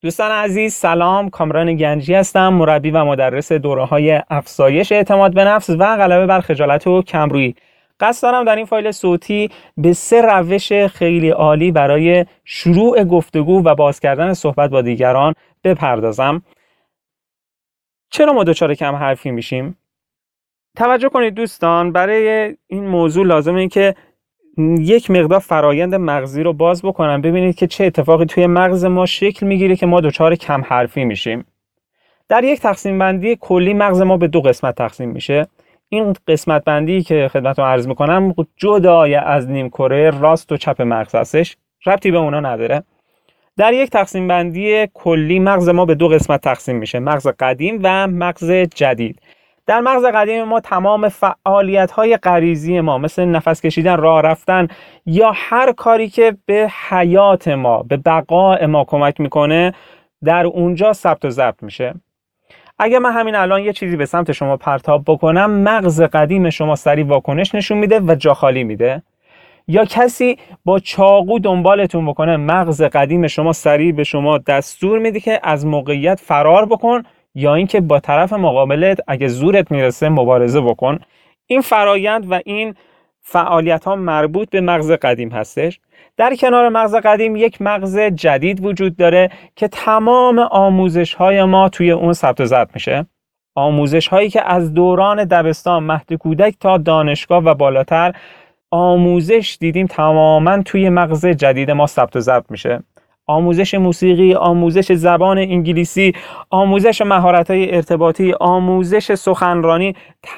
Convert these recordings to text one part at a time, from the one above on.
دوستان عزیز سلام، کامران گنجی هستم، مربی و مدرس دوره‌های افزایش اعتماد به نفس و غلبه بر خجالت و کمرویی. قصد دارم در این فایل صوتی به 3 روش خیلی عالی برای شروع گفتگو و باز کردن صحبت با دیگران بپردازم. چرا ما دچار کم حرفی میشیم؟ توجه کنید دوستان، برای این موضوع لازمه که یک مقدار فرایند مغزی رو باز بکنم، ببینید که چه اتفاقی توی مغز ما شکل میگیره که ما دچار کم حرفی میشیم. در یک تقسیم بندی کلی مغز ما به 2 قسمت تقسیم میشه. این قسمت بندی که خدمتتون عرض میکنم جدای از نیمکره راست و چپ مغز هستش، ربطی به اونا نداره. در یک تقسیم بندی کلی مغز ما به 2 قسمت تقسیم میشه، مغز قدیم و مغز جدید. در مغز قدیم ما تمام فعالیت‌های غریزی ما مثل نفس کشیدن، راه رفتن یا هر کاری که به حیات ما، به بقای ما کمک میکنه در اونجا ثبت و ضبط میشه. اگه من همین الان یه چیزی به سمت شما پرتاب بکنم، مغز قدیم شما سریع واکنش نشون میده و جا خالی میده. یا کسی با چاقو دنبالتون بکنه، مغز قدیم شما سریع به شما دستور میده که از موقعیت فرار بکن یا اینکه با طرف مقابلت اگه زورت میرسه مبارزه بکن. این فرایند و این فعالیت ها مربوط به مغز قدیم هستش. در کنار مغز قدیم یک مغز جدید وجود داره که تمام آموزش های ما توی اون ثبت و ضبط میشه. آموزش هایی که از دوران دبستان، مهد کودک تا دانشگاه و بالاتر آموزش دیدیم تماما توی مغز جدید ما ثبت و ضبط میشه. آموزش موسیقی، آموزش زبان انگلیسی، آموزش مهارت‌های ارتباطی، آموزش سخنرانی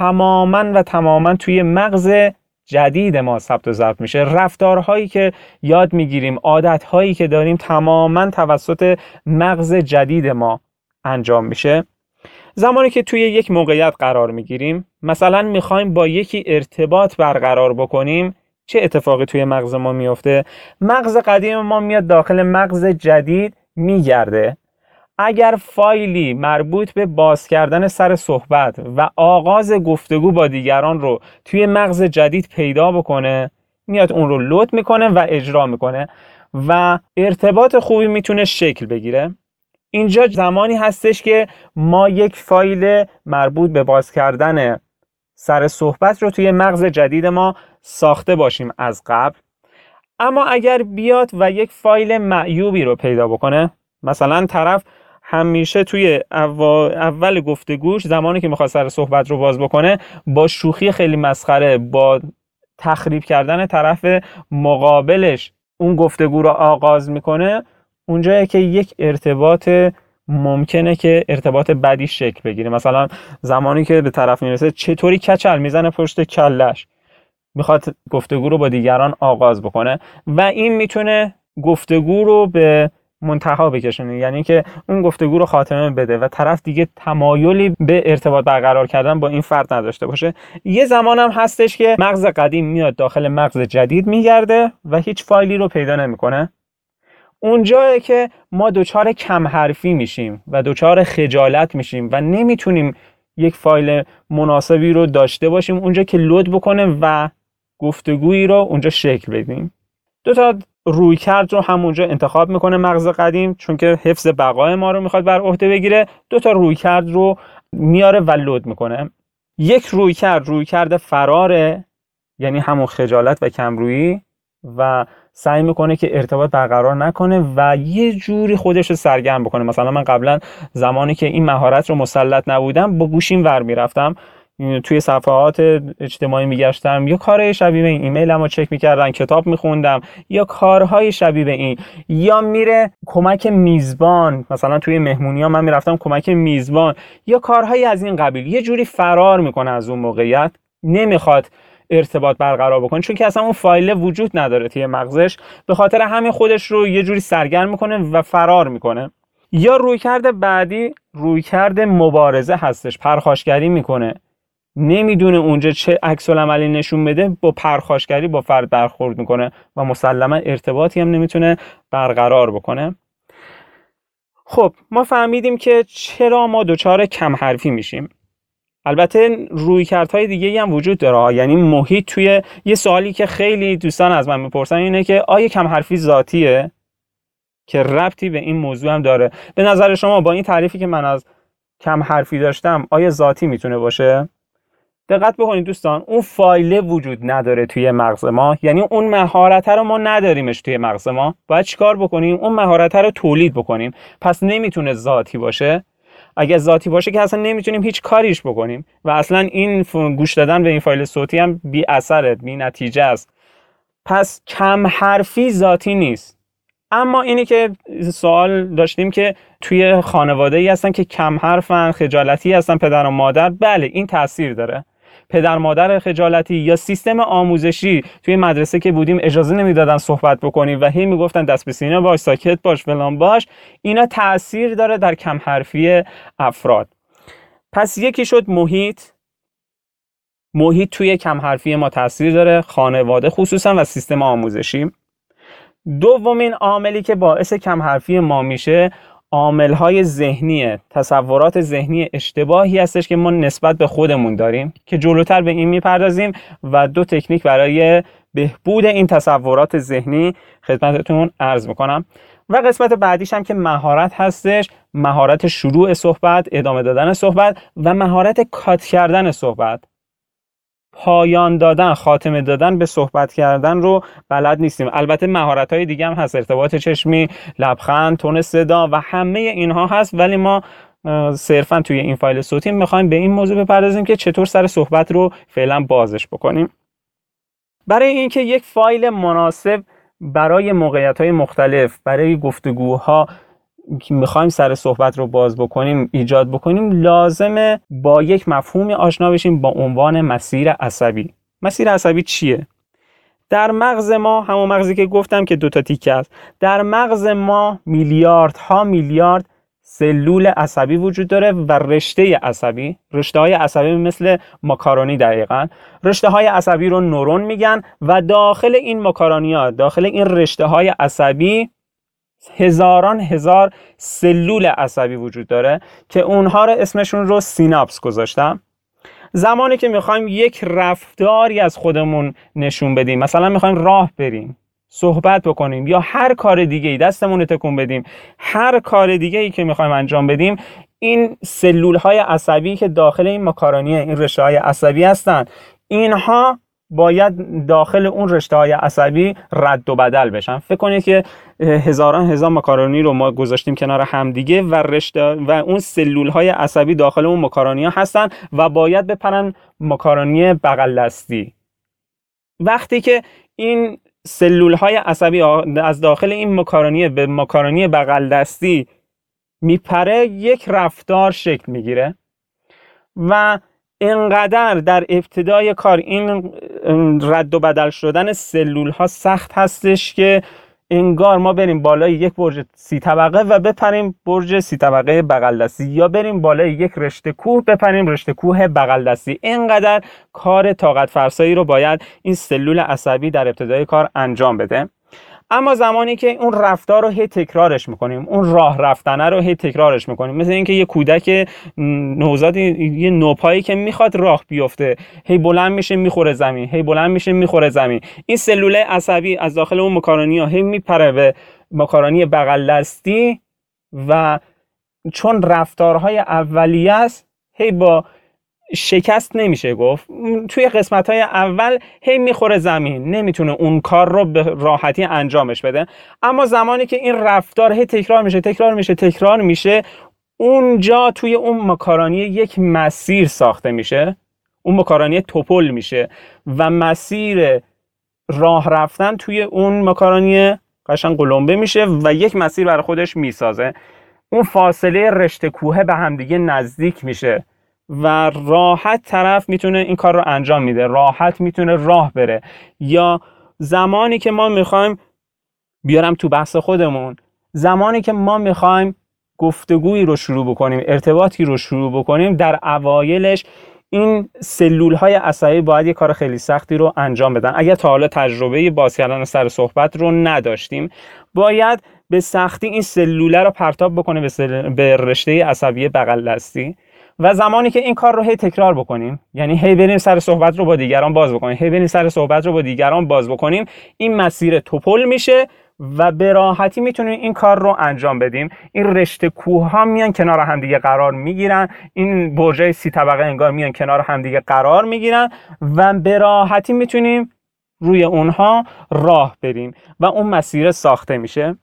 تماما توی مغز جدید ما ثبت و ضبط میشه. رفتارهایی که یاد میگیریم، عادتهایی که داریم تماما توسط مغز جدید ما انجام میشه. زمانی که توی یک موقعیت قرار میگیریم، مثلا میخوایم با یکی ارتباط برقرار بکنیم، چه اتفاقی توی مغز ما میفته؟ مغز قدیم ما میاد داخل مغز جدید میگرده. اگر فایلی مربوط به باز کردن سر صحبت و آغاز گفتگو با دیگران رو توی مغز جدید پیدا بکنه، میاد اون رو لود میکنه و اجرا میکنه و ارتباط خوبی میتونه شکل بگیره. اینجا زمانی هستش که ما یک فایل مربوط به باز کردن سر صحبت رو توی مغز جدید ما ساخته باشیم از قبل. اما اگر بیاد و یک فایل معیوبی رو پیدا بکنه، مثلا طرف همیشه توی اول گفتگوش زمانی که میخواد سر صحبت رو باز بکنه با شوخی خیلی مسخره، با تخریب کردن طرف مقابلش اون گفتگو رو آغاز میکنه، اونجایه که یک ارتباط ممکنه که ارتباط بدی شکل بگیره. مثلا زمانی که به طرف میرسه چطوری کچل میزنه پشت کلش، میخواد گفتگو رو با دیگران آغاز بکنه و این میتونه گفتگو رو به منتها بکشونه، یعنی که اون گفتگو رو خاتمه بده و طرف دیگه تمایلی به ارتباط برقرار کردن با این فرد نداشته باشه. یه زمان هم هستش که مغز قدیم میاد داخل مغز جدید میگرده و هیچ فایلی رو پیدا نمیکنه. اونجایه که ما دچار کم حرفی میشیم و دچار خجالت میشیم و نمیتونیم یک فایل مناسبی رو داشته باشیم اونجا که لود بکنه و گفتگویی رو اونجا شکل بدیم. 2 تا رویکرد رو همونجا انتخاب میکنه مغز قدیم، چون که حفظ بقای ما رو میخواد بر عهده بگیره. 2 تا رویکرد رو میاره و لود میکنه. یک رویکرد فراره، یعنی همون خجالت و کمرویی و سعی میکنه که ارتباط برقرار نکنه و یه جوری خودش رو سرگرم بکنه. مثلا من قبلا زمانی که این مهارت رو مسلط نبودم با گوشیم ور میرفتم توی صفحات اجتماعی میگشتم یا کارهای شبیه به این، ایمیلم رو چک میکردم، کتاب میخوندم یا کارهای شبیه به این، یا میره کمک میزبان، مثلا توی مهمونی ها من میرفتم کمک میزبان یا کارهای از این قبیل. یه جوری فرار میکنه از اون موقعیت، نمیخواد ارتباط برقرار بکنه چون که اصلا اون فایل وجود نداره توی مغزش، به خاطر همین خودش رو یه جوری سرگرم میکنه و فرار میکنه. یا رویکرد بعدی رویکرد مبارزه هستش، پرخاشگری میکنه، نمیدونه اونجا چه عکس العملی نشون بده، با پرخاشگری با فرد برخورد میکنه و مسلما ارتباطی هم نمیتونه برقرار بکنه. خب ما فهمیدیم که چرا ما دچار کم حرفی میشیم. البته رویکردهای دیگه‌ای هم وجود داره، یعنی محیط. توی یه سوالی که خیلی دوستان از من میپرسن اینه که آیا کم حرفی ذاتیه؟ که ربطی به این موضوع هم داره. به نظر شما با این تعریفی که من از کم حرفی داشتم آیا ذاتی میتونه باشه؟ دقت بکنید دوستان، اون فایل وجود نداره توی مغز ما، یعنی اون مهارت رو ما نداریمش توی مغز ما. باید چیکار بکنیم؟ اون مهارت رو تولید بکنیم. پس نمیتونه ذاتی باشه. اگه ذاتی باشه که اصلا نمیتونیم هیچ کاریش بکنیم و اصلا این گوش دادن به این فایل صوتی هم بی اثره، بی نتیجه است. پس کم حرفی ذاتی نیست. اما اینی که سوال داشتیم که توی خانواده‌ای هستن که کم حرفن، خجالتی هستن، پدر و مادر، بله این تاثیر داره. پدر مادر خجالتی یا سیستم آموزشی توی مدرسه که بودیم اجازه نمیدادن صحبت بکنیم و هی میگفتن دست به سینه باش، ساکت باش، فلان باش، اینا تأثیر داره در کم حرفی افراد. پس یکی شد محیط توی کم حرفی ما تأثیر داره، خانواده خصوصا و سیستم آموزشی. دومین عاملی که باعث کم حرفی ما میشه عامل‌های ذهنیه، تصورات ذهنی اشتباهی هستش که ما نسبت به خودمون داریم که جلوتر به این میپردازیم و 2 تکنیک برای بهبود این تصورات ذهنی خدمتتون عرض میکنم. و قسمت بعدیش هم که مهارت هستش، مهارت شروع صحبت، ادامه دادن صحبت و مهارت کات کردن صحبت. پایان دادن، خاتمه دادن به صحبت کردن رو بلد نیستیم. البته مهارت‌های دیگه هم هست، ارتباط چشمی، لبخند، تون صدا و همه اینها هست، ولی ما صرفا توی این فایل صوتی میخوایم به این موضوع بپردازیم که چطور سر صحبت رو فعلا بازش بکنیم. برای اینکه یک فایل مناسب برای موقعیت‌های مختلف، برای گفتگوها که میخوایم سر صحبت رو باز بکنیم، ایجاد بکنیم، لازمه با یک مفهومی آشنا بشیم با عنوان مسیر عصبی. مسیر عصبی چیه؟ در مغز ما، همون مغزی که گفتم که 2 تا تیکه است، در مغز ما میلیاردها میلیارد سلول عصبی وجود داره و رشته های عصبی مثل ماکارونی، دقیقاً رشته های عصبی رو نورون میگن و داخل این ماکارونی‌ها، داخل این رشته های عصبی هزاران هزار سلول عصبی وجود داره که اونها رو اسمشون رو سیناپس گذاشتم. زمانی که میخوایم یک رفتاری از خودمون نشون بدیم، مثلا میخوایم راه بریم، صحبت بکنیم یا هر کار دیگه‌ای، دستمون رو تکون بدیم، هر کار دیگه‌ای که میخوایم انجام بدیم، این سلول های عصبی که داخل این ماکارونی، این رشته های عصبی هستن، اینها باید داخل اون رشته های عصبی رد و بدل بشن. فکر کنید که هزاران هزار ماکارونی رو ما گذاشتیم کنار هم دیگه و رشته و اون سلول های عصبی داخل اون ماکارونی ها هستن و باید بپرن ماکارونی بغل دستی. وقتی که این سلول های عصبی از داخل این ماکارونی به ماکارونی بغل دستی میپره، یک رفتار شکل میگیره و اینقدر در ابتدای کار این رد و بدل شدن سلول ها سخت هستش که انگار ما بریم بالای یک برج 30 طبقه و بپریم برج 30 طبقه بغل دستی، یا بریم بالای یک رشته کوه بپریم رشته کوه بغل دستی. اینقدر کار طاقت فرسایی رو باید این سلول عصبی در ابتدای کار انجام بده. اما زمانی که اون رفتار رو هی تکرارش میکنیم، اون راه رفتنه رو هی تکرارش میکنیم، مثل اینکه یه کودک نوزاد، یه نوپایی که میخواد راه بیفته، هی بلند میشه میخوره زمین، هی بلند میشه میخوره زمین، این سلول عصبی از داخل اون ماکارونی ها هی میپره به ماکارونی بغل دستی و چون رفتارهای اولیه است هی با شکست نمیشه گفت، توی قسمت‌های اول هی میخوره زمین، نمیتونه اون کار رو به راحتی انجامش بده. اما زمانی که این رفتار هی تکرار میشه، اونجا توی اون ماکارونی یک مسیر ساخته میشه، اون ماکارونی توپل میشه و مسیر راه رفتن توی اون ماکارونی قشنگ قلمبه میشه و یک مسیر برای خودش میسازه. اون فاصله رشته کوه به همدیگه نزدیک میشه و راحت طرف میتونه این کار رو انجام میده، راحت میتونه راه بره. یا زمانی که ما میخوایم، بیارم تو بحث خودمون، زمانی که ما میخوایم گفتگویی رو شروع بکنیم، ارتباطی رو شروع بکنیم، در اوایلش این سلول های عصبی باید یه کار خیلی سختی رو انجام بدن. اگر تا حالا تجربه باز کردن سر صحبت رو نداشتیم، باید به سختی این سلوله رو پرتاب بکنه به رشته عصبی بغل دستی و زمانی که این کار رو هی تکرار بکنیم، یعنی هی بریم سر صحبت رو با دیگران باز بکنیم، هی بریم سر صحبت رو با دیگران باز بکنیم، این مسیر توپل میشه و به راحتی میتونیم این کار رو انجام بدیم. این رشته کوه ها میان کنار همدیگه قرار میگیرن، این برجای 30 طبقه انگار میان کنار همدیگه قرار میگیرن و به راحتی میتونیم روی اونها راه بریم و اون مسیر ساخته میشه.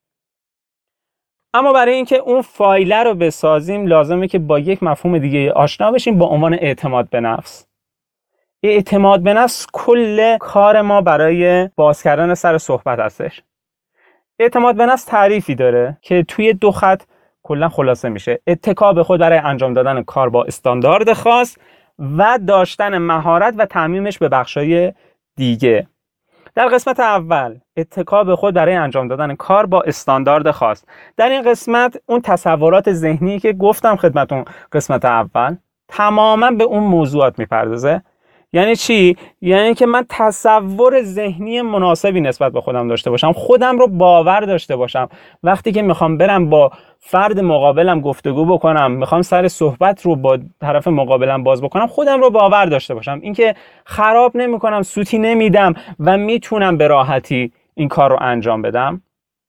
اما برای اینکه اون فایله رو بسازیم لازمه که با یک مفهوم دیگه آشنا بشیم با عنوان اعتماد به نفس. اعتماد به نفس کل کار ما برای باز کردن سر صحبت هستش. اعتماد به نفس تعریفی داره که توی 2 خط کلا خلاصه میشه: اتکا به خود برای انجام دادن کار با استاندارد خاص و داشتن مهارت و تعمیمش به بخشای دیگه. در قسمت اول اتکا به خود برای انجام دادن کار با استاندارد خاص. در این قسمت اون تصورات ذهنی که گفتم خدمتون قسمت اول تماما به اون موضوعات میپردازه. یعنی چی؟ یعنی که من تصور ذهنی مناسبی نسبت به خودم داشته باشم، خودم رو باور داشته باشم. وقتی که میخوام برم با فرد مقابلم گفتگو بکنم، میخوام سر صحبت رو با طرف مقابلم باز بکنم، خودم رو باور داشته باشم. اینکه خراب نمیکنم، سوتی نمیدم و میتونم به راحتی این کار رو انجام بدم.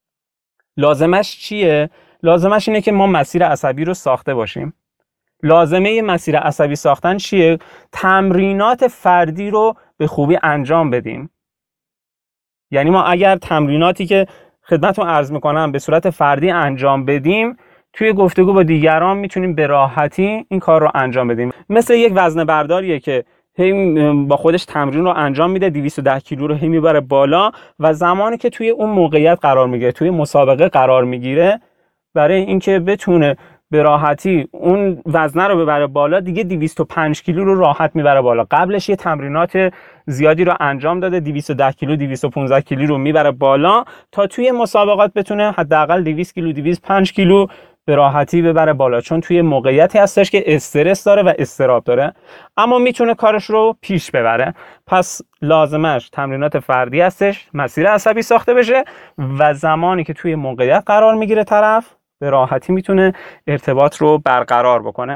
لازمش چیه؟ لازمش اینه که ما مسیر عصبی رو ساخته باشیم. لازمه مسیر عصبی ساختن چیه؟ تمرینات فردی رو به خوبی انجام بدیم. یعنی ما اگر تمریناتی که خدمتتون عرض میکنم به صورت فردی انجام بدیم، توی گفتگو با دیگران میتونیم به راحتی این کار رو انجام بدیم. مثل یک وزنه برداریه که با خودش تمرین رو انجام میده، 210 کیلو رو میبره بالا و زمانی که توی اون موقعیت قرار میگیره، توی مسابقه قرار میگیره، برای اینکه بتونه به راحتی اون وزنه رو ببره بالا، دیگه 205 کیلو رو راحت میبره بالا. قبلش یه تمرینات زیادی رو انجام داده، 210 کیلو 215 کیلو رو میبره بالا تا توی مسابقات بتونه حداقل 200 کیلو 205 کیلو به راحتی ببره بالا، چون توی موقعیتی هستش که استرس داره و اضطراب داره، اما میتونه کارش رو پیش ببره. پس لازمش تمرینات فردی هستش، مسیر عصبی ساخته بشه و زمانی که توی موقعیت قرار میگیره طرف به راحتی میتونه ارتباط رو برقرار بکنه.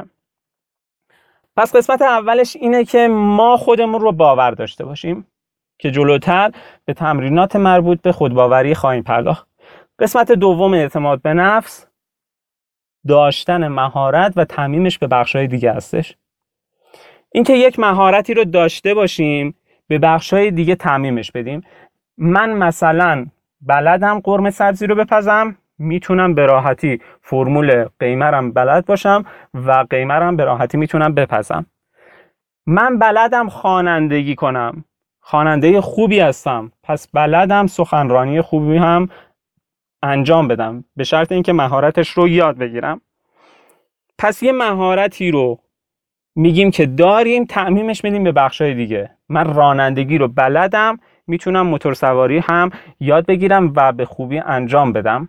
پس قسمت اولش اینه که ما خودمون رو باور داشته باشیم که جلوتر به تمرینات مربوط به خودباوری خواهیم پرداخت. قسمت دوم اعتماد به نفس داشتن مهارت و تعمیمش به بخش‌های دیگه هستش. اینکه یک مهارتی رو داشته باشیم به بخش‌های دیگه تعمیمش بدیم. من مثلا بلدم قرمه سبزی رو بپزم، میتونم به راحتی فرمول قیمرم بلد باشم و قیمرم به راحتی میتونم بپزم. من بلدم خوانندگی کنم، خواننده خوبی هستم، پس بلدم سخنرانی خوبی هم انجام بدم، به شرط اینکه مهارتش رو یاد بگیرم. پس یه مهارتی رو میگیم که داریم، تعمیمش میدیم به بخشای دیگه. من رانندگی رو بلدم، میتونم موتورسواری هم یاد بگیرم و به خوبی انجام بدم.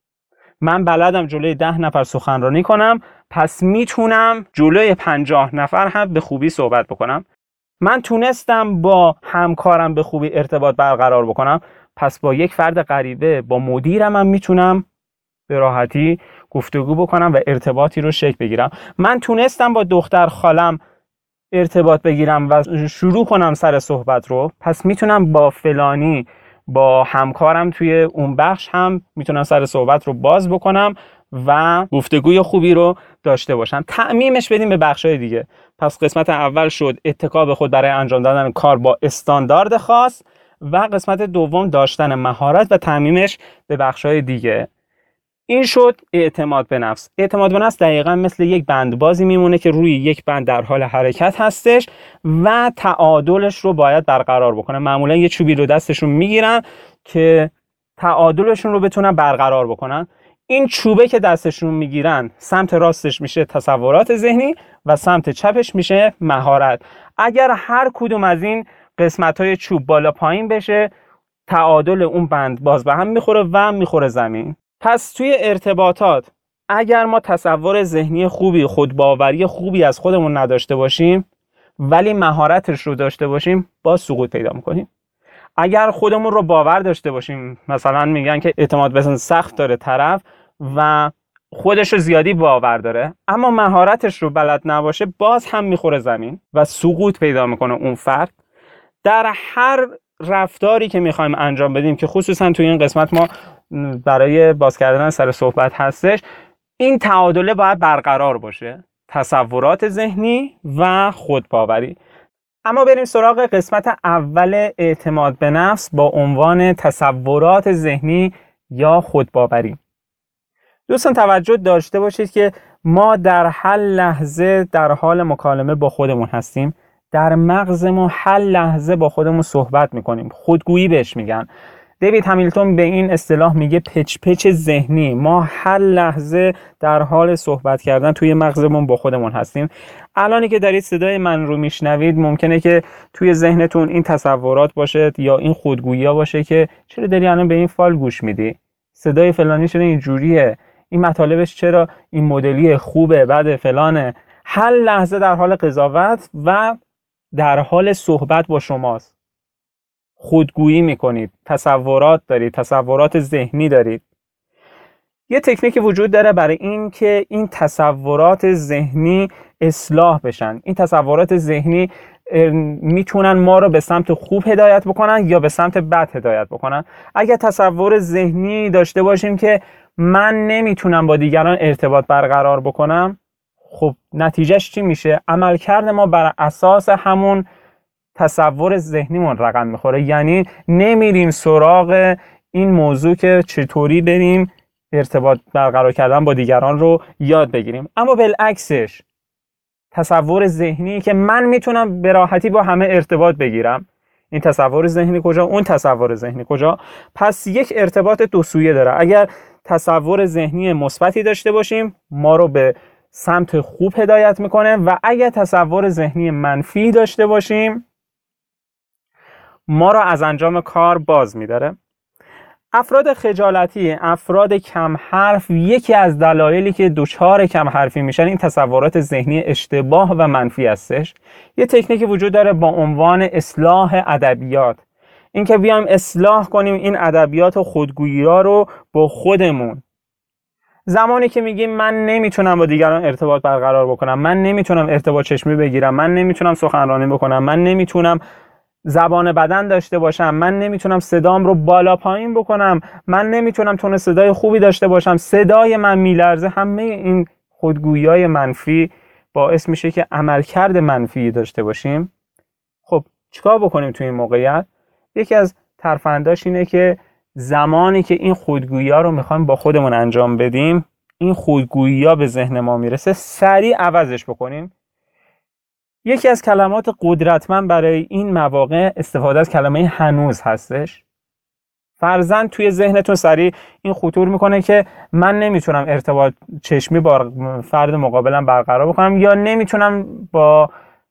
من بلدم جلوی 10 نفر سخنرانی کنم، پس میتونم جلوی 50 نفر هم به خوبی صحبت بکنم. من تونستم با همکارم به خوبی ارتباط برقرار بکنم، پس با یک فرد غریبه، با مدیرم هم میتونم به راحتی گفتگو بکنم و ارتباطی رو شکل بگیرم. من تونستم با دختر خالم ارتباط بگیرم و شروع کنم سر صحبت رو، پس میتونم با فلانی، با همکارم توی اون بخش هم میتونم سر صحبت رو باز بکنم و گفتگوی خوبی رو داشته باشم. تعمیمش بدیم به بخشای دیگه. پس قسمت اول شد اتکا به خود برای انجام دادن کار با استاندارد خاص و قسمت دوم داشتن مهارت و تعمیمش به بخشای دیگه. این شد اعتماد به نفس. اعتماد به نفس دقیقاً مثل یک بندبازی میمونه که روی یک بند در حال حرکت هستش و تعادلش رو باید برقرار بکنه. معمولا یه چوبی رو دستشون میگیرن که تعادلشون رو بتونن برقرار بکنن. این چوبه که دستشون میگیرن سمت راستش میشه تصورات ذهنی و سمت چپش میشه مهارت. اگر هر کدوم از این قسمت‌های چوب بالا پایین بشه، تعادل اون بند باز به هم میخوره و میخوره زمین. پس توی ارتباطات اگر ما تصور ذهنی خوبی، خودباوری خوبی از خودمون نداشته باشیم ولی مهارتش رو داشته باشیم، باز سقوط پیدا میکنیم. اگر خودمون رو باور داشته باشیم، مثلا میگن که اعتماد به نفس سخت داره طرف و خودش رو زیادی باور داره، اما مهارتش رو بلد نباشه، باز هم میخوره زمین و سقوط پیدا میکنه اون فرد. در هر رفتاری که میخوایم انجام بدیم که خصوصا توی این قسمت ما برای باز کردن سر صحبت هستش، این تعادله باید برقرار باشه، تصورات ذهنی و خودباوری. اما بریم سراغ قسمت اول اعتماد به نفس با عنوان تصورات ذهنی یا خودباوری. دوستان توجه داشته باشید که ما در هر لحظه در حال مکالمه با خودمون هستیم. در مغزمون هر لحظه با خودمون صحبت میکنیم. خودگویی بهش میگن. دیوید همیلتون به این اصطلاح میگه پچ پچ ذهنی. ما هر لحظه در حال صحبت کردن توی مغزمون با خودمون هستیم. الانی که دارید صدای من رو میشنوید ممکنه که توی ذهنتون این تصورات باشه یا این خودگویی ها باشه که چرا داری الان به این فایل گوش میدی؟ صدای فلانی چرا اینجوریه؟ این مطالبش چرا این مدلی خوبه بعد فلانه؟ هر لحظه در حال قضاوت و در حال صحبت با شماست. خودگویی میکنید، تصورات دارید، تصورات ذهنی دارید. یه تکنیک وجود داره برای این که این تصورات ذهنی اصلاح بشن. این تصورات ذهنی میتونن ما رو به سمت خوب هدایت بکنن یا به سمت بد هدایت بکنن. اگر تصور ذهنی داشته باشیم که من نمیتونم با دیگران ارتباط برقرار بکنم، خب نتیجهش چی میشه؟ عملکرد ما بر اساس همون تصور ذهنیمون رقم میخوره. یعنی نمیریم سراغ این موضوع که چطوری بریم ارتباط برقرار کردن با دیگران رو یاد بگیریم. اما بالعکسش تصور ذهنی که من میتونم به راحتی با همه ارتباط بگیرم، این تصور ذهنی کجا؟ اون تصور ذهنی کجا؟ پس یک ارتباط دو سویه داره. اگر تصور ذهنی مثبتی داشته باشیم ما رو به سمت خوب هدایت میکنه و اگر تصور ذهنی منفی داشته باشیم ما رو از انجام کار باز میداره. افراد خجالتی، افراد کم حرف، یکی از دلایلی که دچار کم حرفی میشن این تصورات ذهنی اشتباه و منفی هستش. یه تکنیکی وجود داره با عنوان اصلاح ادبیات. این که بیایم اصلاح کنیم این ادبیات و خودگویی‌ها رو با خودمون. زمانی که میگیم من نمیتونم با دیگران ارتباط برقرار بکنم، من نمیتونم ارتباط چشمی بگیرم، من نمیتونم سخنرانی بکنم، من نمیتونم زبان بدن داشته باشم، من نمیتونم صدام رو بالا پایین بکنم، من نمیتونم تون صدای خوبی داشته باشم، صدای من میلرزه، همه این خودگویی‌های منفی باعث میشه که عملکرد منفی داشته باشیم. خب چیکار بکنیم توی این موقعیت؟ یکی از ترفنداش اینه که زمانی که این خودگویی‌ها رو میخوایم با خودمون انجام بدیم، این خودگویی‌ها به ذهن ما میرسه، سریع عوضش بکنیم. یکی از کلمات قدرتمند برای این مواقع استفاده از کلمه هنوز هستش. فرضاً توی ذهنتون سریع این خطور میکنه که من نمیتونم ارتباط چشمی با فرد مقابلم برقرار بکنم یا نمیتونم با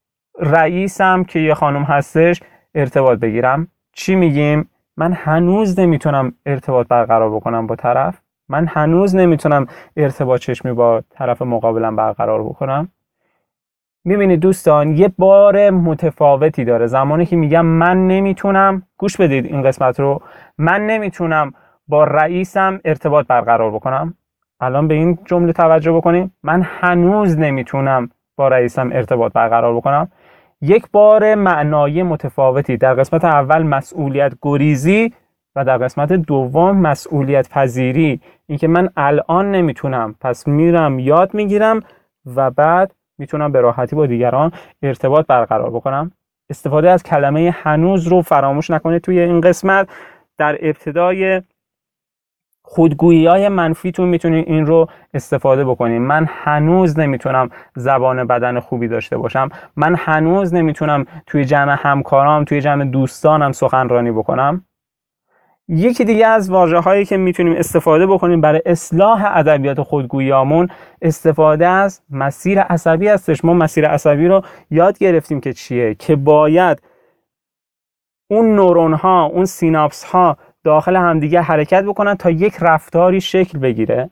رئیسم که یه خانم هستش ارتباط بگیرم. چی میگیم؟ من هنوز نمیتونم ارتباط برقرار بکنم با طرف، من هنوز نمیتونم ارتباط چشمی با طرف مقابلم برقرار بکنم. میبینید دوستان یه بار متفاوتی داره. زمانی که میگم من نمیتونم، گوش بدید این قسمت رو، من نمیتونم با رئیسم ارتباط برقرار بکنم. الان به این جمله توجه بکنید، من هنوز نمیتونم با رئیسم ارتباط برقرار بکنم. یک بار معنای متفاوتی. در قسمت اول مسئولیت گریزی و در قسمت دوم مسئولیت پذیری. این که من الان نمیتونم، پس میرم یاد میگیرم و بعد میتونم به راحتی با دیگران ارتباط برقرار بکنم. استفاده از کلمه هنوز رو فراموش نکنید توی این قسمت. در ابتدای خودگویی‌های منفیتون میتونید این رو استفاده بکنید. من هنوز نمیتونم زبان بدن خوبی داشته باشم، من هنوز نمیتونم توی جمع همکارام، توی جمع دوستانم سخنرانی بکنم. یکی دیگه از واژه‌هایی که میتونیم استفاده بکنیم برای اصلاح ادبیات خودگویی‌هامون استفاده از مسیر عصبی هستش. ما مسیر عصبی رو یاد گرفتیم که چیه، که باید اون نورون‌ها، اون سیناپس‌ها داخل همدیگه حرکت بکنن تا یک رفتاری شکل بگیره.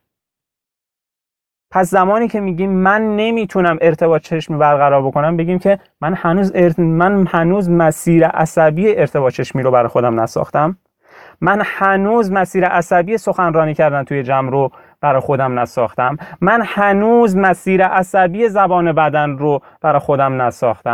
پس زمانی که میگیم من نمیتونم ارتباط چشمی برقرار بکنم، بگیم که من هنوز مسیر عصبی ارتباط چشمی رو برای خودم نساختم. من هنوز مسیر عصبی سخنرانی کردن توی جمع رو برای خودم نساختم. من هنوز مسیر عصبی زبان بدن رو برای خودم نساختم.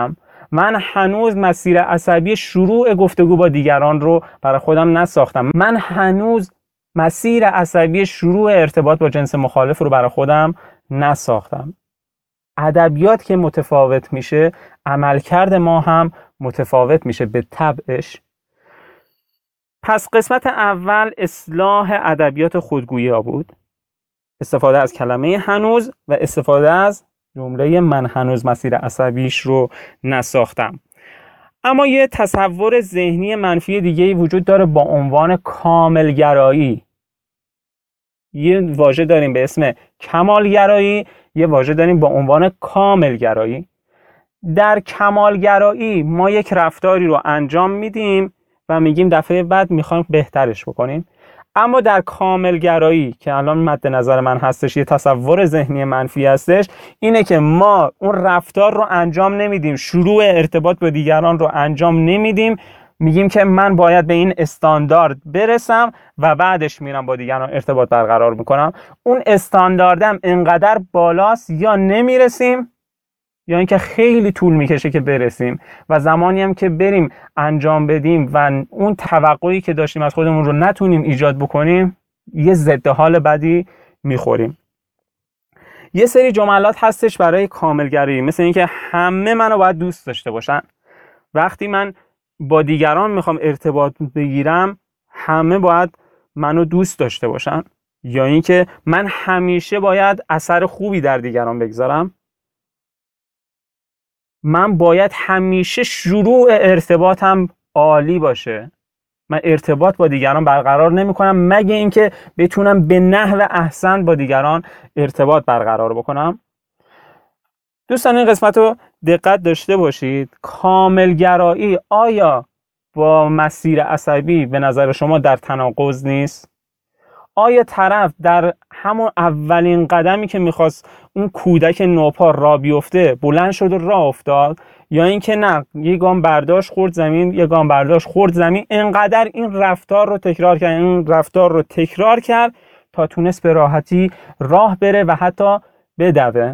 من هنوز مسیر عصبی شروع گفتگو با دیگران رو برای خودم نساختم. من هنوز مسیر عصبی شروع ارتباط با جنس مخالف رو برای خودم نساختم. ادبیات که متفاوت میشه، عملکرد ما هم متفاوت میشه به طبعش. پس قسمت اول اصلاح ادبیات خودگویی‌ها بود، استفاده از کلمه هنوز و استفاده از جمله من هنوز مسیر عصبیش رو نساختم. اما یه تصور ذهنی منفی دیگه‌ای وجود داره با عنوان کاملگرایی. یه واژه داریم به اسم کمالگرایی، یه واژه داریم با عنوان کاملگرایی. در کمالگرایی ما یک رفتاری رو انجام میدیم و میگیم دفعه بعد میخوایم بهترش بکنیم. اما در کاملگرایی که الان مد نظر من هستش، یه تصور ذهنی منفی هستش، اینه که ما اون رفتار رو انجام نمیدیم، شروع ارتباط با دیگران رو انجام نمیدیم، میگیم که من باید به این استاندارد برسم و بعدش میرم با دیگران ارتباط برقرار میکنم. اون استانداردم انقدر بالاست یا نمیرسیم یا اینکه خیلی طول میکشه که برسیم و زمانی هم که بریم انجام بدیم و اون توقعی که داشتیم از خودمون رو نتونیم ایجاد بکنیم، یه ضد حال بدی میخوریم. یه سری جملات هستش برای کاملگرایی، مثل اینکه همه منو باید دوست داشته باشن. وقتی من با دیگران میخوام ارتباط بگیرم، همه باید منو دوست داشته باشن، یا اینکه من همیشه باید اثر خوبی در دیگران بگذارم. من باید همیشه شروع ارتباطم عالی باشه. من ارتباط با دیگران برقرار نمی کنم مگه اینکه بتونم به نحو احسن با دیگران ارتباط برقرار بکنم. دوستان این قسمت رو دقت داشته باشید. کاملگرایی آیا با مسیر عصبی به نظر شما در تناقض نیست؟ آیا طرف در همون اولین قدمی که میخواست اون کودک نوپا راه بیفته بلند شد و راه افتاد، یا اینکه نه، یه گام برداشت خورد زمین، یه گام برداشت خورد زمین، انقدر این رفتار رو تکرار کرد تا تونست به راحتی راه بره و حتی بدوه.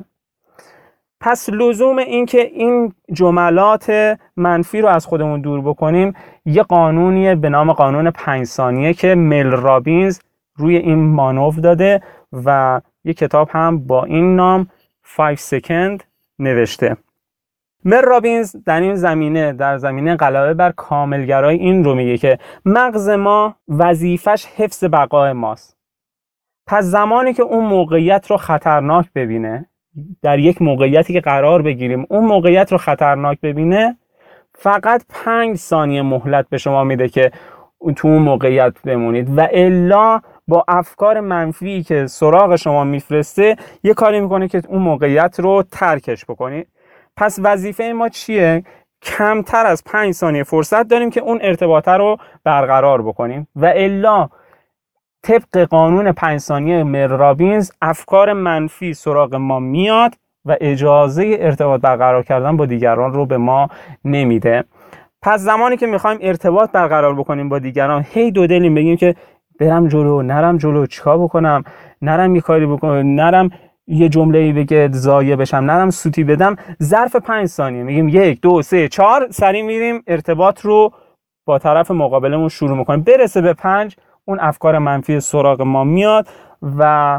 پس لزوم این که این جملات منفی رو از خودمون دور بکنیم یه قانونیه به نام قانون 5 ثانیه که مل رابینز روی این مانور داده و یک کتاب هم با این نام 5 سکند نوشته. مل رابینز در این زمینه، در زمینه غلبه بر کاملگرایی، این رو میگه که مغز ما وظیفش حفظ بقای ماست. پس زمانی که اون موقعیت رو خطرناک ببینه، در یک موقعیتی که قرار بگیریم اون موقعیت رو خطرناک ببینه، فقط 5 ثانیه مهلت به شما میده که تو اون موقعیت بمونید و الا با افکار منفی که سراغ شما میفرسته یه کاری میکنه که اون موقعیت رو ترکش بکنید. پس وظیفه ما چیه؟ کمتر از 5 ثانیه فرصت داریم که اون ارتباطه رو برقرار بکنیم و الا طبق قانون 5 ثانیه مل رابینز افکار منفی سراغ ما میاد و اجازه ارتباط برقرار کردن با دیگران رو به ما نمیده. پس زمانی که میخوایم ارتباط برقرار بکنیم با دیگران، هی دو دلیم بگیم که برم جلو، نرم جلو، چیکار بکنم، نرم یه کاری بکنم، نرم یه جمله‌ای بگه ضایع بشم، نرم سوتی بدم، ظرف 5 ثانیه میگیم 1 2 3 4 سری میریم ارتباط رو با طرف مقابلمون شروع میکنیم. برسه به 5 اون افکار منفی سراغ ما میاد و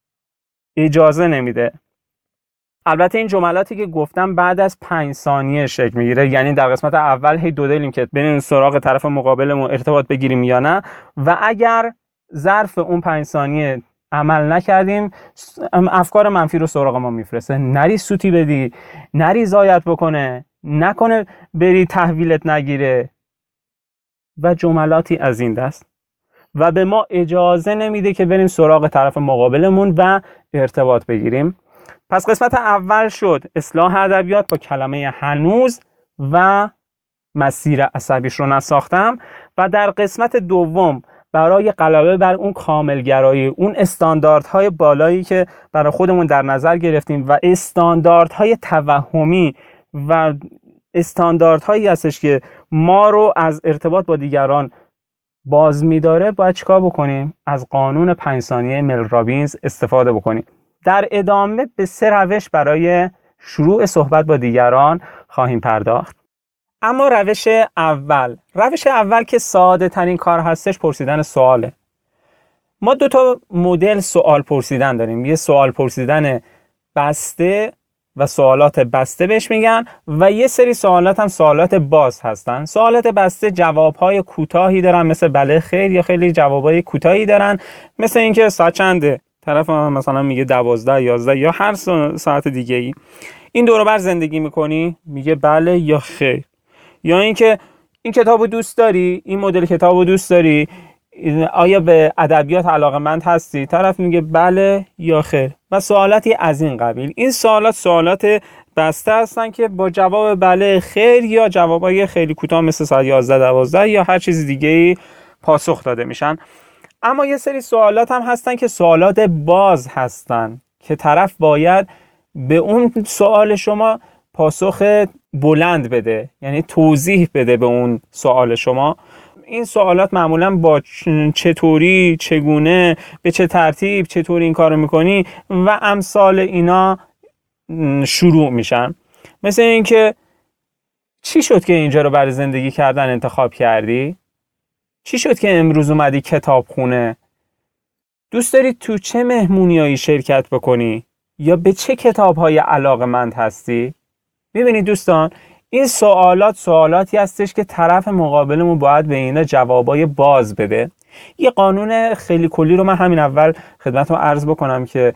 اجازه نمیده. البته این جملاتی که گفتم بعد از 5 ثانیه شکل میگیره، یعنی در قسمت اول هی دو دلیم که بریم سراغ طرف مقابلمون ارتباط بگیریم یا نه، و اگر ظرف اون 5 ثانیه عمل نکردیم افکار منفی رو سراغ ما میفرسته. نری سوتی بدی، نری ضایعت بکنه، نکنه بری تحویلت نگیره و جملاتی از این دست و به ما اجازه نمیده که بریم سراغ طرف مقابلمون و ارتباط بگیریم. پس قسمت اول شد اصلاح ادبیات با کلمه هنوز و مسیر عصبیش رو نساختم، و در قسمت دوم برای غلبه بر اون کاملگرایی، اون استانداردهای بالایی که برای خودمون در نظر گرفتیم و استانداردهای توهمی و استانداردهایی هستش که ما رو از ارتباط با دیگران باز می‌داره، باید چیکار بکنیم؟ از قانون 5 ثانیه مل رابینز استفاده بکنیم. در ادامه به 3 روش برای شروع صحبت با دیگران خواهیم پرداخت. اما روش اول که ساده ترین کار هستش پرسیدن سواله. ما 2 مدل سوال پرسیدن داریم. یه سوال پرسیدن بسته و سوالات بسته بهش میگن و یه سری سوالات هم سوالات باز هستن. سوالات بسته جوابهای کوتاهی دارن مثل بله خیر، یا خیلی جوابهای کوتاهی دارن مثل اینکه ساعت چنده، طرف مثلا میگه 12 11 یا هر ساعت دیگه ای. این دور و بر زندگی میکنی؟ میگه بله یا خیر. یا اینکه این کتابو دوست داری؟ این مدل کتابو دوست داری؟ آیا به ادبیات علاقه‌مند هستی؟ طرف میگه بله یا خیر. و سوالاتی از این قبیل. این سوالات بسته هستن که با جواب بله خیر یا جوابای خیلی کوتاه مثل ساعت 11 12 یا هر چیز دیگه‌ای پاسخ داده میشن. اما یه سری سوالات هم هستن که سوالات باز هستن که طرف باید به اون سوال شما پاسخ بلند بده، یعنی توضیح بده به اون سوال شما. این سوالات معمولا با چطوری، چگونه، به چه ترتیب، چطور این کارو میکنی و امثال اینا شروع میشن. مثل اینکه چی شد که اینجا رو برای زندگی کردن انتخاب کردی؟ چی شد که امروز اومدی کتابخونه؟ دوست داری تو چه مهمونیایی شرکت بکنی؟ یا به چه کتاب‌های علاقه‌مند هستی؟ می‌بینید دوستان، این سوالاتی هستش که طرف مقابلمون باید به اینا جوابای باز بده. یه قانون خیلی کلی رو من همین اول خدمتتون عرض بکنم که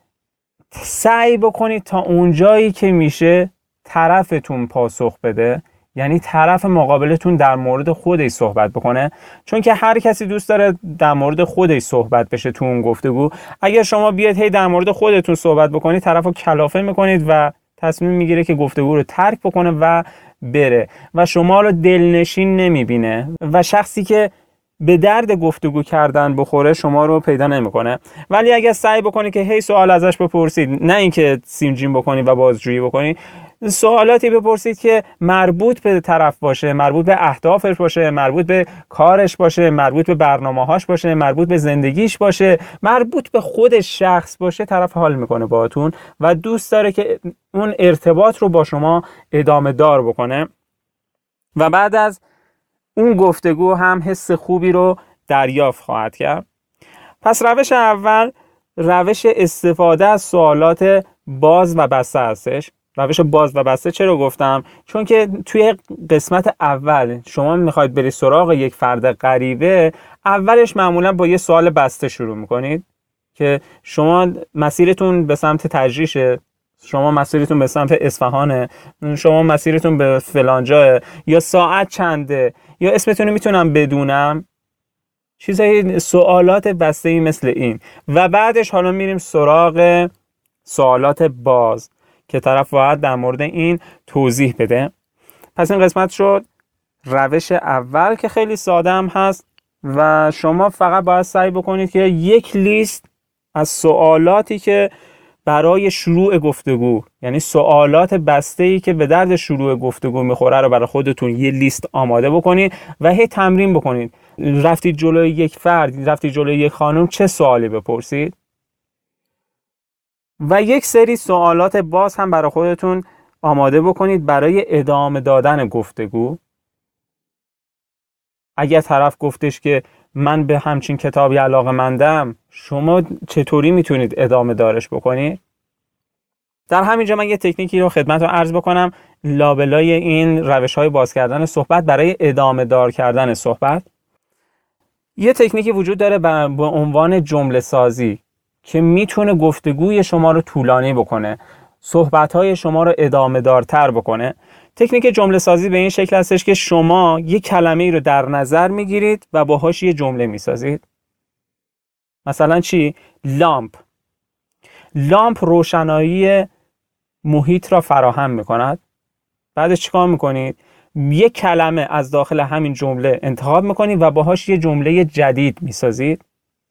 سعی بکنید تا اونجایی که میشه طرفتون پاسخ بده، یعنی طرف مقابلتون در مورد خودش صحبت بکنه، چون که هر کسی دوست داره در مورد خودش صحبت بشه تو اون گفتگو. اگر شما بیاید هی در مورد خودتون صحبت بکنید، طرفو کلافه میکنید و تصمیم میگیره که گفتگو رو ترک بکنه و بره و شما رو دلنشین نمیبینه و شخصی که به درد گفتگو کردن بخوره شما رو پیدا نمیکنه. ولی اگر سعی بکنید که هی سوال ازش بپرسید، نه اینکه سیم جیم بکنید و بازجویی بکنید، سوالاتی بپرسید که مربوط به طرف باشه، مربوط به اهدافش باشه، مربوط به کارش باشه، مربوط به برنامه‌هاش باشه، مربوط به زندگیش باشه، مربوط به خود شخص باشه، طرف حال میکنه باهاتون و دوست داره که اون ارتباط رو با شما ادامه دار بکنه و بعد از اون گفتگو هم حس خوبی رو دریافت خواهد کرد. پس روش اول روش استفاده از سوالات باز و بسته هستش. روش باز و بسته چرا گفتم؟ چون که توی قسمت اول شما میخواید برید سراغ یک فرد غریبه، اولش معمولا با یه سوال بسته شروع میکنید که شما مسیرتون به سمت تجریشه، شما مسیرتون به سمت اصفهانه، شما مسیرتون به فلان جاه، یا ساعت چنده، یا اسمتون رو میتونم بدونم، چیزای سوالات بسته‌ای مثل این. و بعدش حالا میریم سراغ سوالات باز که طرف باید در مورد این توضیح بده. پس این قسمت شد روش اول که خیلی ساده هم هست و شما فقط باید سعی بکنید که یک لیست از سوالاتی که برای شروع گفتگو، یعنی سوالات بسته‌ای که به درد شروع گفتگو میخوره رو برای خودتون یه لیست آماده بکنید و هی تمرین بکنید. رفتید جلوی یک فرد، رفتید جلوی یک خانم، چه سوالی بپرسید و یک سری سوالات باز هم برای خودتون آماده بکنید برای ادامه دادن گفتگو. اگر طرف گفتش که من به همچین کتابی علاقه‌مندم، شما چطوری میتونید ادامه دارش بکنید؟ در همینجا من یه تکنیکی رو خدمتتون عرض بکنم لابلای این روش‌های باز کردن صحبت برای ادامه دار کردن صحبت. یه تکنیکی وجود داره به عنوان جمله سازی که میتونه گفتگوی شما رو طولانی بکنه، صحبت‌های شما رو ادامه دارتر بکنه. تکنیک جمله سازی به این شکل هستش که شما یک کلمه‌ای رو در نظر میگیرید و باهاش یه جمله میسازید. مثلا چی؟ لامپ روشنایی محیط را فراهم میکند. بعدش چیکار میکنید؟ یک کلمه از داخل همین جمله انتخاب میکنید و باهاش یه جمله جدید میسازید.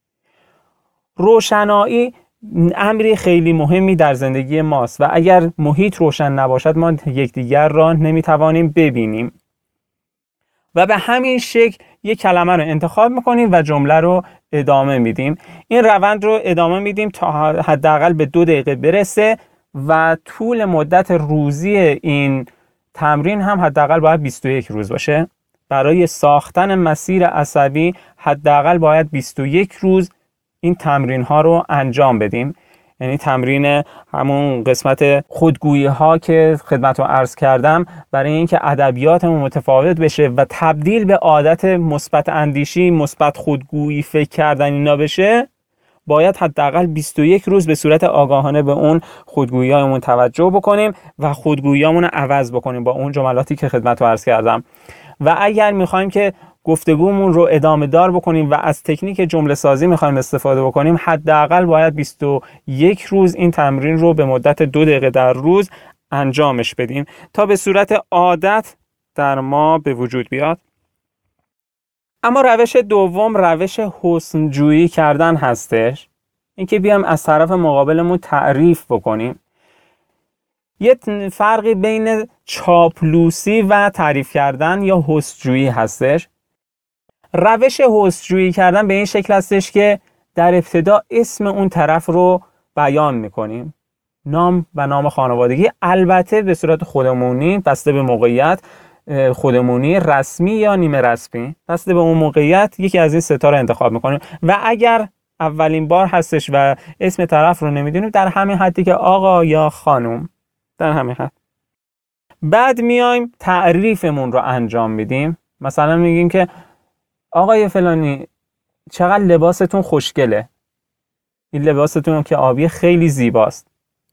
روشنایی امری خیلی مهمی در زندگی ماست و اگر محیط روشن نباشد ما یکدیگر را نمیتوانیم ببینیم و به همین شکل یک کلمه رو انتخاب میکنیم و جمله رو ادامه میدیم. این روند رو ادامه میدیم تا حداقل به 2 دقیقه برسه و طول مدت روزی این تمرین هم حداقل باید 21 روز باشه. برای ساختن مسیر عصبی حداقل باید 21 روز این تمرین ها رو انجام بدیم. یعنی تمرین همون قسمت خودگویی ها که خدمت رو عرض کردم، برای اینکه ادبیاتمون متفاوت بشه و تبدیل به عادت مثبت اندیشی، مثبت خودگویی، فکر کردن اینا بشه، باید حداقل 21 روز به صورت آگاهانه به اون خودگویی‌هامون توجه بکنیم و خودگویی‌هامون رو عوض بکنیم با اون جملاتی که خدمت رو عرض کردم. و اگر میخوایم که گفتگومون رو ادامه دار بکنیم و از تکنیک جمله سازی میخوایم استفاده بکنیم، حداقل باید 21 روز این تمرین رو به مدت 2 دقیقه در روز انجامش بدیم تا به صورت عادت در ما به وجود بیاد. اما روش دوم روش حسن‌جویی کردن هستش. اینکه بیام از طرف مقابلمون تعریف بکنیم. یه فرقی بین چاپلوسی و تعریف کردن یا حسن‌جویی هستش. روش حسن‌جویی کردن به این شکل هستش که در ابتدا اسم اون طرف رو بیان میکنیم، نام و نام خانوادگی، البته به صورت خودمونی بسته به موقعیت، خودمونی، رسمی یا نیمه رسمی، بسته به اون موقعیت یکی از این سه تا رو انتخاب میکنیم. و اگر اولین بار هستش و اسم طرف رو نمیدونیم، در همین حدی که آقا یا خانم، در همین حد. بعد میایم تعریفمون رو انجام میدیم. مثلا میگیم که آقای فلانی چقدر لباستون خوشگله، این لباستون که آبی خیلی زیباست.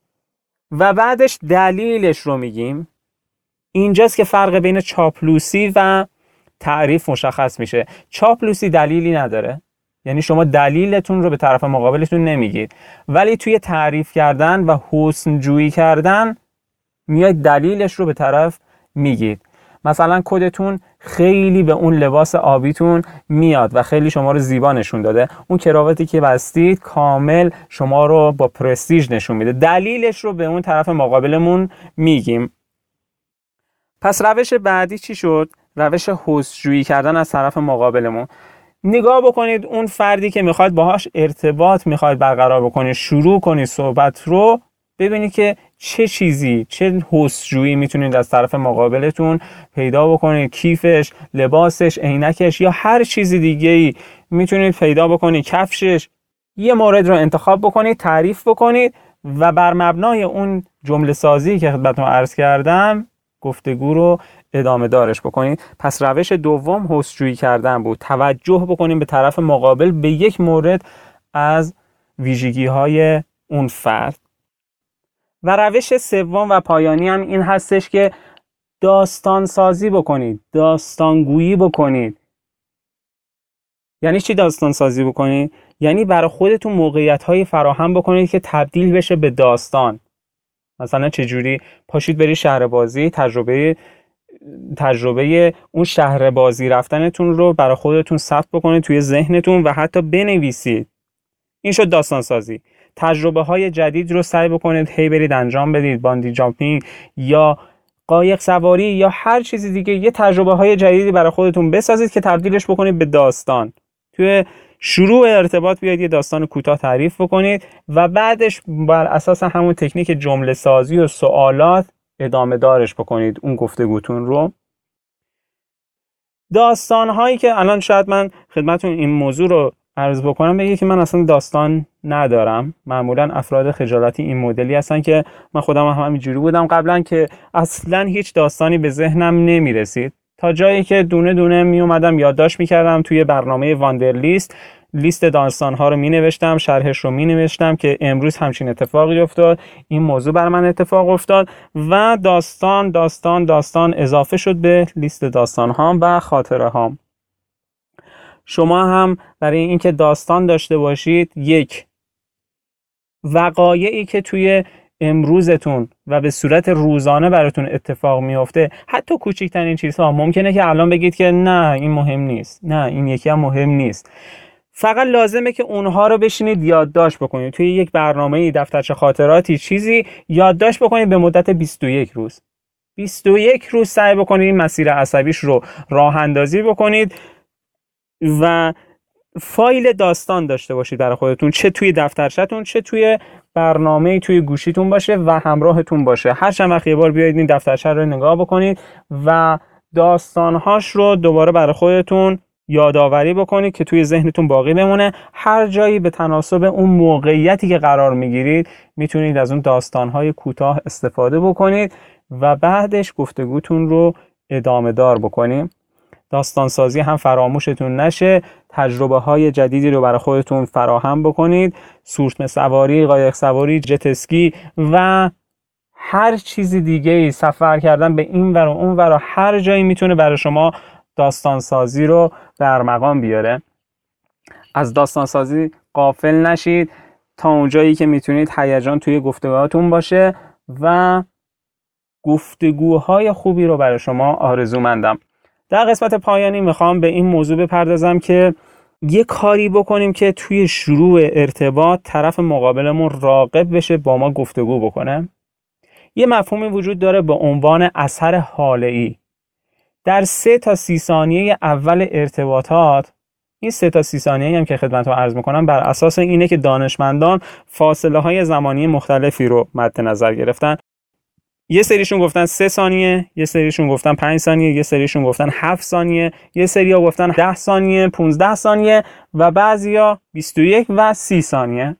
و بعدش دلیلش رو میگیم. اینجاست که فرق بین چاپلوسی و تعریف مشخص میشه. چاپلوسی دلیلی نداره، یعنی شما دلیلتون رو به طرف مقابلتون نمیگید، ولی توی تعریف کردن و حسن‌جویی کردن میاید دلیلش رو به طرف میگید. مثلا کدتون خیلی به اون لباس آبیتون میاد و خیلی شما رو زیبا نشون داده، اون کراواتی که بستید کامل شما رو با پرستیژ نشون میده، دلیلش رو به اون طرف مقابلمون میگیم. پس روش بعدی چی شد؟ روش حسن‌جویی کردن از طرف مقابلمون. نگاه بکنید اون فردی که میخواید باهاش ارتباط میخواید برقرار بکنید، شروع کنید صحبت رو، ببینید که چه چیزی، چه حسن‌جویی میتونید از طرف مقابلتون پیدا بکنید. کیفش، لباسش، عینکش یا هر چیزی دیگه‌ای میتونید پیدا بکنید، کفشش. یه مورد رو انتخاب بکنید، تعریف بکنید و بر مبنای اون جمله سازی که خدمتتون عرض کردم گفتگو رو ادامه دارش بکنید. پس روش دوم حسن‌جویی کردن بود، توجه بکنیم به طرف مقابل به یک مورد از ویژگی‌های اون فرد. و روش سوم و پایانی هم این هستش که داستان سازی بکنید، داستانگویی بکنید. یعنی چی داستان سازی بکنید؟ یعنی برای خودتون موقعیت‌هایی فراهم بکنید که تبدیل بشه به داستان. مثلا چجوری پاشید بری شهر بازی، تجربه اون شهر بازی رفتنتون رو برای خودتون ثبت بکنید توی ذهنتون و حتی بنویسید. این شد داستان سازی. تجربه های جدید رو سعی بکنید هی برید انجام بدید، باندی جامپینگ یا قایق سواری یا هر چیزی دیگه، یه تجربه های جدیدی برای خودتون بسازید که تبدیلش بکنید به داستان. توی شروع ارتباط بیاید یه داستان کوتاه تعریف بکنید و بعدش بر اساس همون تکنیک جمله سازی و سوالات ادامه دارش بکنید اون گفتگوتون رو. داستان هایی که الان شاید من خدمتتون این موضوع رو عرض بکنم، بگه که من اصلا داستان ندارم. معمولا افراد خجالتی این مدلی هستن که من خودم هم همینجوری بودم قبلا، که اصلا هیچ داستانی به ذهنم نمیرسید تا جایی که دونه دونه می اومدم یادداشت میکردم توی برنامه واندرلیست، لیست داستان ها رو می نوشتم، شرحش رو می نوشتم که امروز همچین اتفاقی افتاد، این موضوع بر من اتفاق افتاد و داستان اضافه شد به لیست داستان ها و خاطره ها. شما هم برای اینکه داستان داشته باشید، یک وقایعی که توی امروزتون و به صورت روزانه براتون اتفاق میفته، حتی کوچکترین چیزها، ممکنه که الان بگید که نه این مهم نیست، نه این یکی هم مهم نیست، فقط لازمه که اونها رو بشینید یادداشت بکنید توی یک برنامه، دفترچه خاطراتی، چیزی یادداشت بکنید به مدت 21 روز. 21 روز سعی بکنید این مسیر عصبیش رو راه اندازی بکنید و فایل داستان داشته باشید برای خودتون، چه توی دفترچه‌تون چه توی برنامه‌ای توی گوشیتون باشه و همراهتون باشه. هر چند وقت یه بار بیاید این دفترچه رو نگاه بکنید و داستان‌هاش رو دوباره برای خودتون یادآوری بکنید که توی ذهنتون باقی بمونه. هر جایی به تناسب اون موقعیتی که قرار میگیرید میتونید از اون داستان‌های کوتاه استفاده بکنید و بعدش گفتگوتون رو ادامه دار بکنید. داستان سازی هم فراموشتون نشه، تجربه های جدیدی رو برای خودتون فراهم بکنید، سورتمه سواری، قایق سواری، جت اسکی و هر چیزی دیگه ای، سفر کردن به این ور و اون ور و هر جایی میتونه برای شما داستان سازی رو در مقام بیاره. از داستان سازی غافل نشید تا اونجایی که میتونید هیجان توی گفتگوهاتون باشه و گفتگوهای خوبی رو برای شما آرزومندم. در قسمت پایانی میخوام به این موضوع بپردازم که یه کاری بکنیم که توی شروع ارتباط طرف مقابلمون راغب بشه با ما گفتگو بکنه. یه مفهومی وجود داره به عنوان اثر هاله‌ای. در 3 تا 30 ثانیه اول ارتباطات، این 3 تا 30 ثانیه هم که خدمتتون عرض میکنم بر اساس اینه که دانشمندان فاصله های زمانی مختلفی رو مد نظر گرفتن. یه سریشون گفتن 3 ثانیه، یه سریشون گفتن 5 ثانیه، یه سریشون گفتن 7 ثانیه، یه سریا گفتن 10 ثانیه، 15 ثانیه و بعضیا 21 و 30 ثانیه.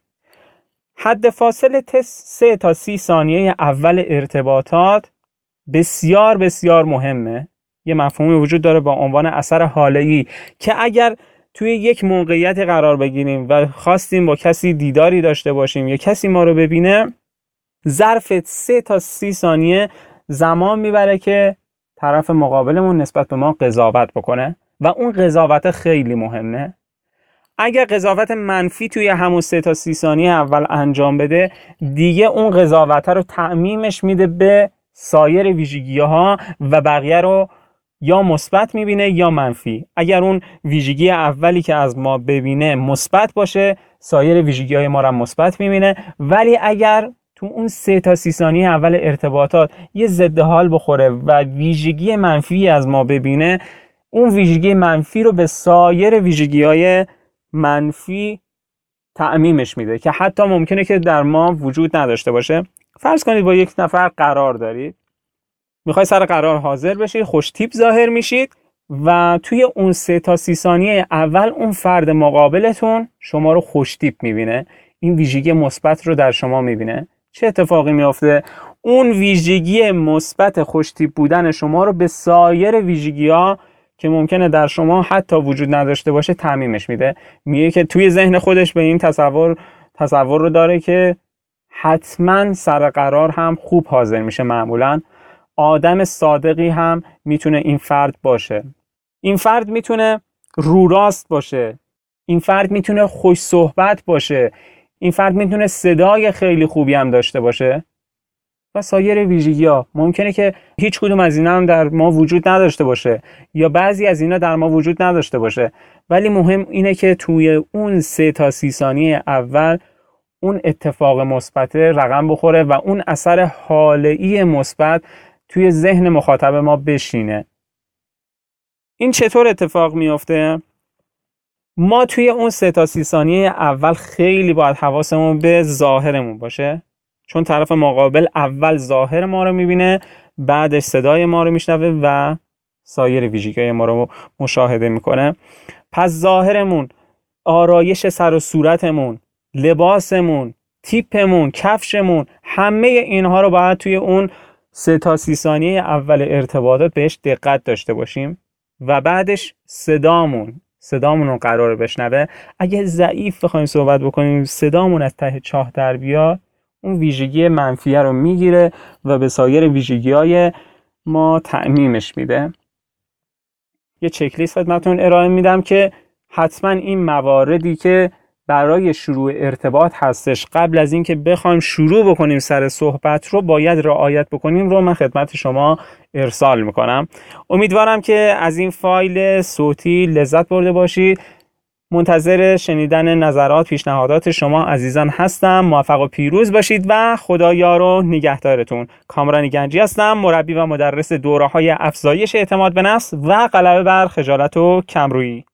حد فاصله 3 تا 30 ثانیه اول ارتباطات بسیار بسیار مهمه. یه مفهومی وجود داره با عنوان اثر هاله‌ای که اگر توی یک موقعیت قرار بگیریم و خواستیم با کسی دیداری داشته باشیم یا کسی ما رو ببینه، ظرف 3 تا 30 ثانیه زمان میبره که طرف مقابلمون نسبت به ما قضاوت بکنه و اون قضاوت خیلی مهمه. اگر قضاوت منفی توی همون 3 تا 30 ثانیه اول انجام بده، دیگه اون قضاوت رو تعمیمش میده به سایر ویژگی‌ها و بقیه رو یا مثبت میبینه یا منفی. اگر اون ویژگی اولی که از ما ببینه مثبت باشه، سایر ویژگی‌های ما رو مثبت میبینه، ولی اگر تو اون 3 تا 30 ثانیه اول ارتباطات یه ضد حال بخوره و ویژگی منفی از ما ببینه، اون ویژگی منفی رو به سایر ویژگی‌های منفی تعمیمش میده که حتی ممکنه که در ما وجود نداشته باشه. فرض کنید با یک نفر قرار دارید، میخوای سر قرار حاضر بشید، خوش تیپ ظاهر میشید و توی اون 3 تا 30 ثانیه اول اون فرد مقابلتون شما رو خوش تیپ میبینه، این ویژگی مثبت رو در شما میبینه. چه اتفاقی میفته؟ اون ویژگی مثبت خوش تیپ بودن شما رو به سایر ویژگی‌ها که ممکنه در شما حتی وجود نداشته باشه تعمیمش میده. میگه که توی ذهن خودش به این تصور رو داره که حتما سر قرار هم خوب حاضر میشه. معمولا آدم صادقی هم میتونه این فرد باشه. این فرد میتونه رو راست باشه. این فرد میتونه خوش صحبت باشه. این فرد میتونه صدای خیلی خوبی هم داشته باشه و سایر ویژگی‌ها. ممکنه که هیچ کدوم از اینا هم در ما وجود نداشته باشه یا بعضی از اینا در ما وجود نداشته باشه، ولی مهم اینه که توی اون 3 تا 30 ثانیه اول اون اتفاق مثبت رقم بخوره و اون اثر هاله‌ای مثبت توی ذهن مخاطب ما بشینه. این چطور اتفاق میفته؟ ما توی اون 3 تا 30 ثانیه اول خیلی باید حواسمون به ظاهرمون باشه، چون طرف مقابل اول ظاهر ما رو میبینه، بعدش صدای ما رو میشنوه و سایر ویژگی‌های ما رو مشاهده میکنه. پس ظاهرمون، آرایش سر و صورتمون، لباسمون، تیپمون، کفشمون، همه اینها رو باید توی اون 3 تا 30 ثانیه اول ارتباطات بهش دقت داشته باشیم و بعدش صدامون رو قراره بشنوه. اگه ضعیف بخوایم صحبت بکنیم، صدامون از ته چاه در بیاد، اون ویژگی منفیه رو میگیره و به سایر ویژگی‌های ما تعمیمش میده. یه چک لیست خدمتتون ارائه میدم که حتما این مواردی که برای شروع ارتباط هستش قبل از اینکه بخوایم شروع بکنیم سر صحبت رو باید رعایت بکنیم رو من خدمت شما ارسال میکنم. امیدوارم که از این فایل صوتی لذت برده باشید. منتظر شنیدن نظرات، پیشنهادات شما عزیزان هستم. موفق و پیروز باشید و خدایار و نگهدارتون. کامران گنجی هستم، مربی و مدرس دوره‌های افزایش اعتماد به نفس و غلبه بر خجالت و کمرویی.